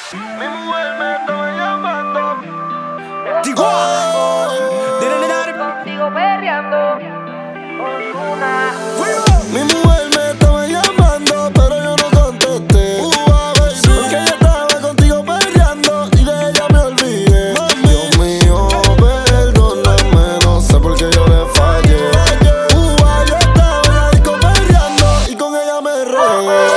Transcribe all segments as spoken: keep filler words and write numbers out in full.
Mi mujer me estaba llamando. Digo, Contigo perreando. Ozuna. mi mujer me estaba llamando, pero yo no contesté. Uh, baby, porque ella estaba contigo peleando y de ella me olvidé. Dios mío, perdóname, no sé por qué yo le fallé. Uh, yo estaba en la disco peleando y con ella me regué.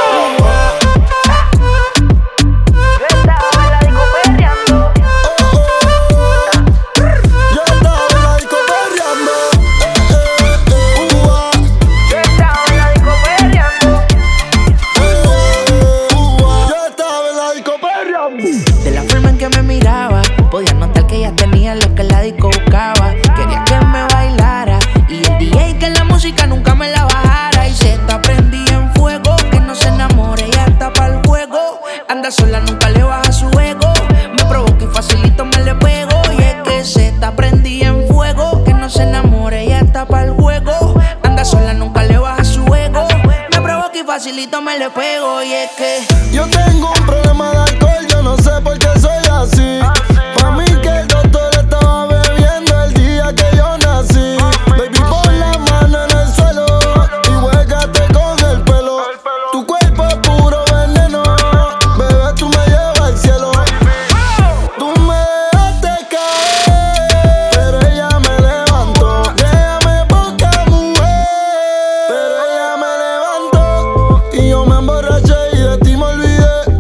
De la forma en que me miraba, podía notar que ella tenía lo que la disco buscaba. Quería que me bailara y el D J que la música nunca me la bajara. Y se está prendida en fuego, que no se enamore, ella está pa'l juego. Anda sola, nunca le baja su ego. Me provoca y facilito me le pego. Y es que se está prendida en fuego, que no se enamore, ella está pa'l juego. Anda sola, nunca le baja su ego. Me provoca y facilito me le pego. Y es que yo tengo un problema de alcohol, yo no sé por qué soy así. Pa' mí que el doctor estaba bebiendo el día que yo nací. Baby, pon la mano en el suelo y huégate con el pelo. Tu cuerpo es puro veneno, bebé, tú me llevas al cielo. Tú me dejaste caer, pero ella me levantó. Déjame poca mujer, pero ella me levantó. Y yo me emborraché y de ti me olvidé.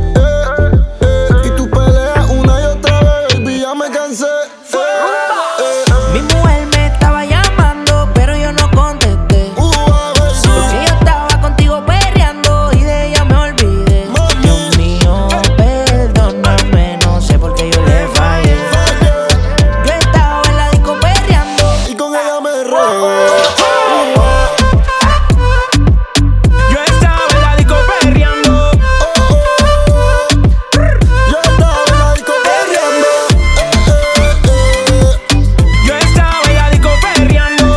mi mujer me estaba llamando, pero yo no contesté. Porque yo estaba contigo perreando y de ella me olvidé. Dios mío, perdóname, no sé por qué yo le fallé. Yo estaba en la disco perreando y con ella me regué. Yo estaba en la disco perreando. Yo estaba en la disco perreando. Yo estaba en la disco perreando.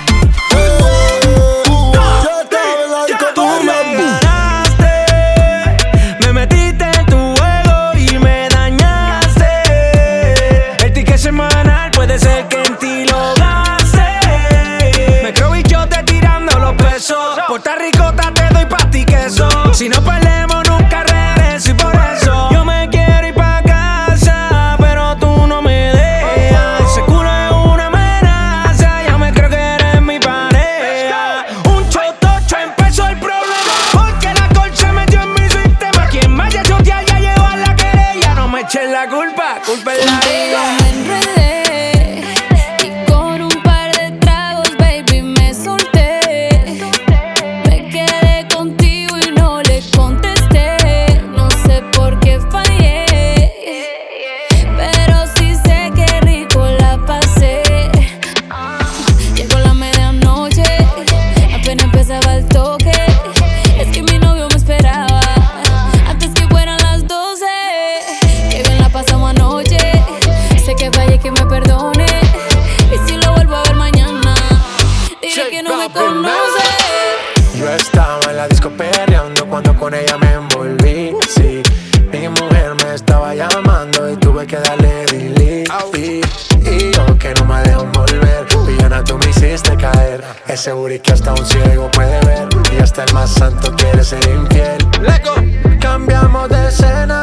Yo estaba en la disco Tú me perreando. ganaste, me metiste en tu juego y me dañaste. El ticket semanal puede ser que en ti lo gaste. Me creo bichote tirando los pesos. Puerto Ricota te doy pa' ti queso. Si no perdemos nunca regreso y por eso yo me quiero ir pa' casa, pero tú no me dejas. Ese culo es una amenaza, ya me creo que eres mi pareja. Un chotocho empezó el problema, porque la alcohol se metió en mi sistema. Quien vaya a chotear ya llegó a la querella. No me echen la culpa, culpa es la Contigo vida. me enredé y con un par de tragos, baby, me solté. Me quedé contigo y no le contesté. No sé por qué fallé, pero sí sé que rico la pasé. Llegó la medianoche, apenas empezaba el toque. Es que mi novio me esperaba antes que fueran las doce. Qué bien la pasamos anoche. Sé que fallé, que me perdone. Y si lo vuelvo a ver mañana, diré que no me conoce. Yo estaba en la disco perreando cuando con ella me envolví. Sí, mi mujer me estaba llamando y tuve que darle delete. Y, y yo que no me dejo volver, villana, tú me hiciste caer. Ese booty que hasta un ciego puede ver, y hasta el más santo quiere ser infiel. Cambiamos de escena